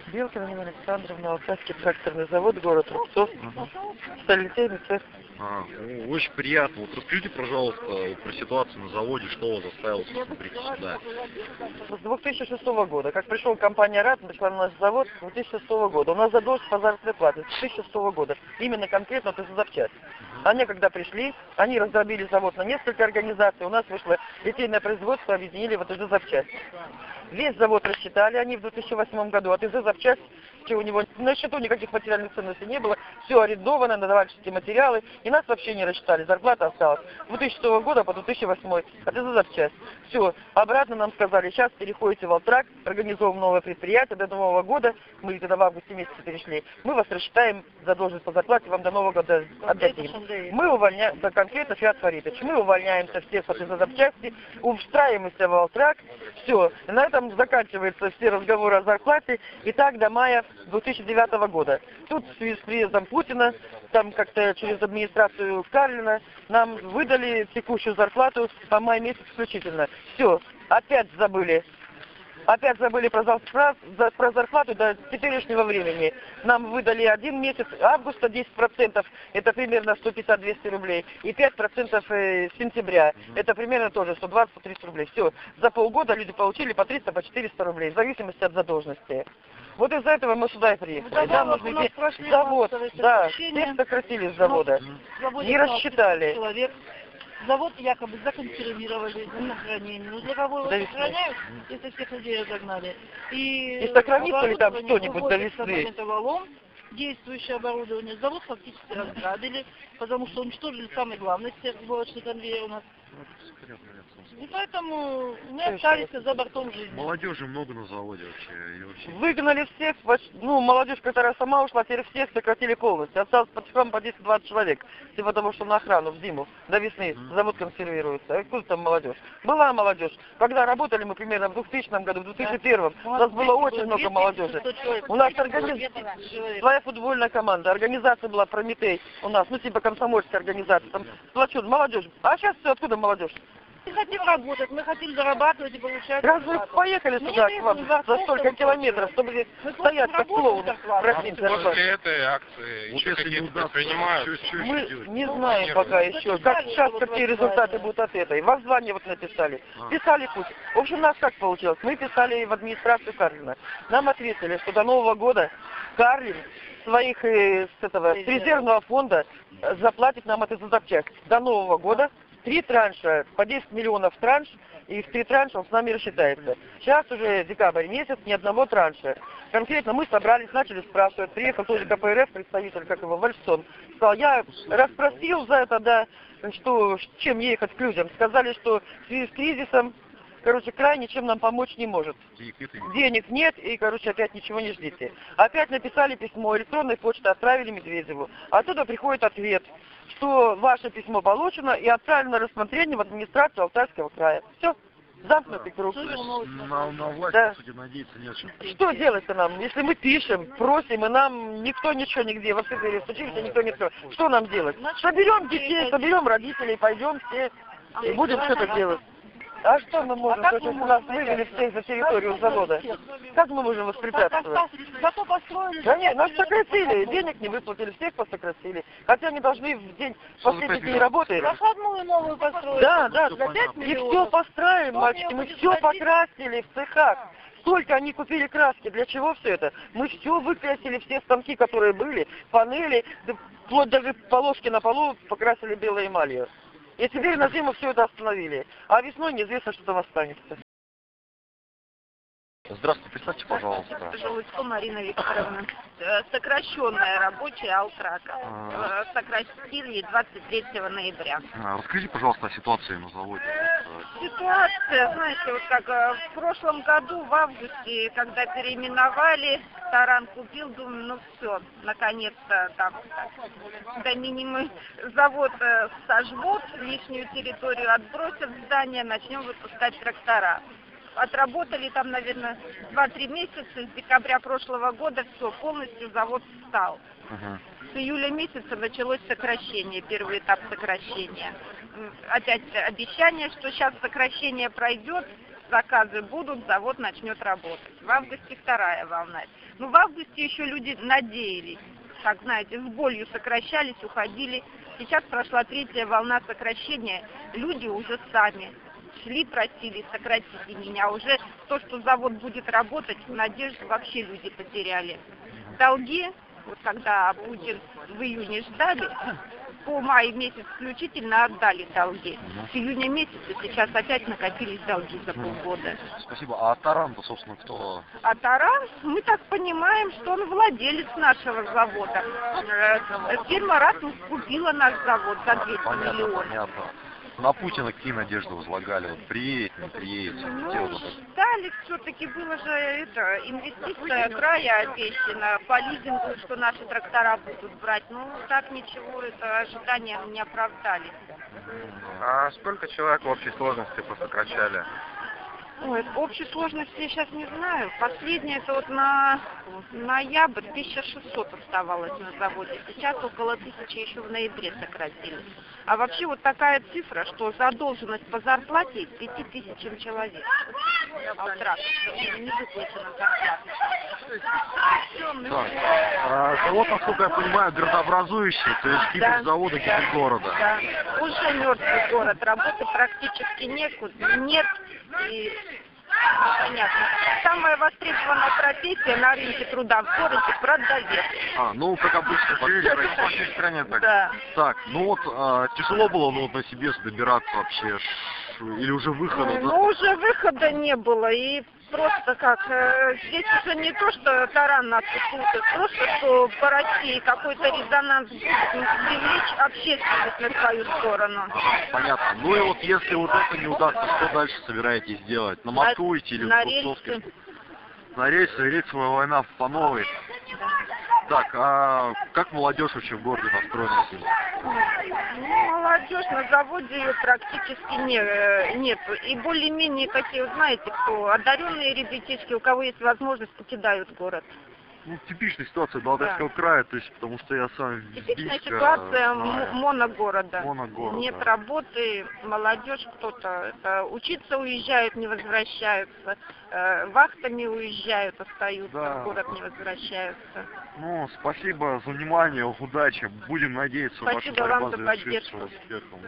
Белкина Нина Александровна, Алтайский тракторный завод, город Рубцов, сталелитейный цех. Очень приятно. Вот расскажите, пожалуйста, про ситуацию на заводе, что вас заставило прийти сюда? С 2006 года, как пришел компания РАД, пришла на наш завод с 2006 года. У нас задолженность по заработной плате с 2006 года, именно конкретно вот из-за запчасть. Они когда пришли, они раздробили завод на несколько организаций, у нас вышло литейное производство, объединили вот из-за запчасть. Весь завод рассчитали они в 2008 году, от из-за запчасть, у него на счету никаких материальных ценностей не было, все арендовано, надавали все материалы, и нас вообще не рассчитали, зарплата осталась с 2006 года по 2008, от из-за запчасть. Все, обратно нам сказали, сейчас переходите в Алтрак, организовываем новое предприятие, до Нового года, мы тогда в августе месяце перешли, мы вас рассчитаем задолженность по зарплате, вам до Нового года отдадим. Мы увольняем, да, конкретно Фиат Фаритович, мы увольняемся всех от из-за запчасти, устраиваемся в Алтрак, все, на этом заканчиваются все разговоры о зарплате, и так до мая 2009 года. Тут с приездом Путина, там как-то через администрацию Карлина, нам выдали текущую зарплату по май месяц исключительно. Все, опять забыли. Опять забыли про зарплату до теперешнего времени. Нам выдали 1 месяц августа 10%, это примерно 150-200 рублей, и 5% сентября, это примерно тоже 120-130 рублей. Все, за полгода люди получили по 300, по 400 рублей, в зависимости от задолженности. Вот из-за этого мы сюда и приехали. Нам нужны завод, да, всех сократили с завода, не рассчитали. Завод якобы законсервировали на сохранение. Но для кого его сохраняют, если всех людей разогнали? И сохранится ли там что-нибудь до весны? Действующее оборудование. Завод фактически разграбили, потому что уничтожили самый главный сборочный конвейер у нас. И поэтому мы остались за бортом жизни. Молодежи много на заводе вообще. Выгнали всех, ну, молодежь, которая сама ушла, теперь всех сократили полностью. Осталось потихоньку по 10-20 человек, типа потому что на охрану в зиму, до весны завод консервируется. А откуда там молодежь? Была молодежь. Когда работали мы примерно в 2000 году, в 2001, у нас было очень много молодежи. У нас своя футбольная команда, организация была Прометей у нас, ну типа комсомольская организация, там сплочен молодежь. А сейчас откуда молодежь? Мы хотим работать, мы хотим зарабатывать и получать. Раз вы поехали сюда к вам за столько километров, чтобы здесь стоять как клоуны, просить зарплату? После этой акции еще какие-то предпринимают? Мы не знаем пока еще, как сейчас, какие результаты будут от этой. Во звание вот написали. Писали путь. В общем, у нас как получилось? Мы писали в администрацию Карлина. Нам ответили, что до Нового года Карлин своих с резервного фонда заплатит нам это за запчасть. До Нового года 3 транша, по 10 миллионов транш, и в 3 транша он с нами рассчитается. Сейчас уже декабрь месяц, ни одного транша. Конкретно мы собрались, начали спрашивать. Приехал тоже КПРФ, представитель, как его, Вальсон. Сказал, я расспросил за это, да, что, чем ехать к людям. Сказали, что в связи с кризисом, короче, крайне чем нам помочь не может. Денег нет, и, короче, опять ничего не ждите. Опять написали письмо, электронной почтой отправили Медведеву. Оттуда приходит ответ, что ваше письмо получено и отправлено на рассмотрение в администрацию Алтайского края. Все. Замкнутый круг. На власть, да. по сути, надеяться не о чем. Что делать-то нам, если мы пишем, просим, и нам никто ничего нигде, во всех дверях стучимся, никто не откроет. Что нам делать? Соберем детей, соберем родителей, пойдем все и будем что-то делать. А что мы можем, если нас вывели всех за территорию завода? Как мы можем воспрепятствовать? Зато построили... Да нет, нас сократили, денег не выплатили, всех посократили. Хотя они должны в день, последний день работы. Проходную новую построили. Да, да, и все построим, мальчики, мы все покрасили в цехах. Сколько они купили краски, для чего все это? Мы все выкрасили, все станки, которые были, панели, вплоть даже полоски на полу покрасили белой эмалью. И теперь на зиму все это остановили. А весной неизвестно, что там останется. Здравствуйте, представьте, пожалуйста. Желудько Марина Викторовна. Сокращенная рабочая Алтрака. Сократили 23 ноября. Расскажите, пожалуйста, о ситуации на заводе. Ситуация, знаете, вот как в прошлом году, в августе, когда переименовали, Таран купил, думаю, ну все, наконец-то там до минимума завод сожгут, лишнюю территорию отбросят в здание, начнем выпускать трактора. Отработали там, наверное, 2-3 месяца, с декабря прошлого года все, полностью завод встал. С июля месяца началось сокращение, первый этап сокращения. Опять обещание, что сейчас сокращение пройдет, заказы будут, завод начнет работать. В августе вторая волна. Ну, в августе еще люди надеялись, как знаете, с болью сокращались, уходили. Сейчас прошла третья волна сокращения, люди уже сами шли, просили, сократите меня. Уже то, что завод будет работать, надежду вообще люди потеряли. Долги, вот когда Путин в июне ждали, по май месяц включительно отдали долги. С июня месяца сейчас опять накопились долги за полгода. Спасибо. А Таран-то, собственно, кто? А Таран, мы так понимаем, что он владелец нашего завода. Фирма «Ратмус» купила наш завод за 200 Понятно, миллионов. понятно. На Путина какие надежды возлагали? Вот приедет, не приедет? Ну, ждали, все-таки было же это, инвестиция края обещана по лизингу, что наши трактора будут брать. Ну, так ничего, это ожидания не оправдались. А сколько человек в общей сложности посокращали? Ой, общей сложности я сейчас не знаю. Последнее, это вот на ноябрь 1600 оставалось на заводе. Сейчас около 1000 еще в ноябре сократили. А вообще вот такая цифра, что задолженность по зарплате 5000 человек. Алтрак, не выплачена зарплата. Так, завод, насколько я понимаю, городообразующий, то есть гибель завода, гибель города. Да, уже мертвый город, работы практически нет. И понятно. Самая востребованная профессия на рынке труда в городе — продавец. Ну, как обычно, по всей стране так. Да. Так, ну вот, тяжело было ну, вот на себе добираться вообще, или уже выхода? Да? Ну, уже выхода не было, и просто как, здесь уже не то, что Таран нас слушает, просто, что по России какой-то резонанс будет, привлечь общественность на свою сторону. Понятно. Ну и вот если вот это не удастся, что дальше собираетесь делать? На Москву идти или на в Кустовский? рельсы. На рельсы, рельсовая война по новой. Так, а как молодежь вообще в городе настроена? Ну, молодежь на заводе ее практически нет. И более-менее такие, вот знаете, кто одаренные ребятишки, у кого есть возможность, покидают город. Ну, типичная ситуация Алтайского края, то есть, потому что я сам Типичная ситуация моногорода. Моногорода. Нет работы, молодежь кто-то учиться уезжают, не возвращаются, вахтами уезжают, остаются, в город не возвращаются. Ну, спасибо за внимание, удачи, будем надеяться, Спасибо ваша борьба вам за завершится поддержку. успехом.